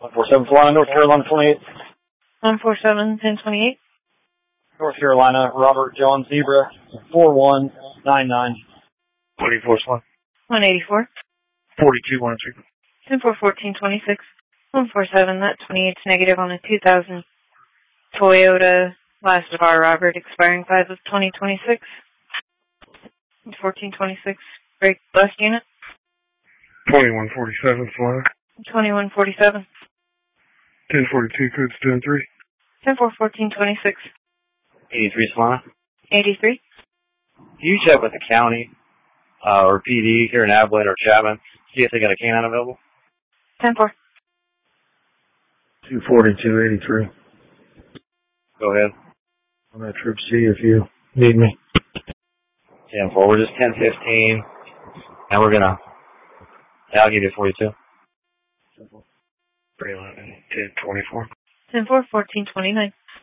147 Solana, North Carolina 28. 147, 1028. North Carolina, Robert John Zebra, 4199. 24 Solana. 184. 42, 103. 10-4, 1426. 147, that 28's negative on a 2000 Toyota last of our Robert, expiring 5 of 2026. 1426, break left unit. 2147 Solana. 2147. 1042, code 10-3. 10-4, 1426. 83 Solana. 83. Can you check with the county or PD here in Abilene or Chapman, see if they got a canine available? 10-4. 242-83. Go ahead. I'm at Troop C if you need me. 10-4. We're just 10-15, and we're gonna. I'll give you 42. 311, 1024. 10-4, 1429.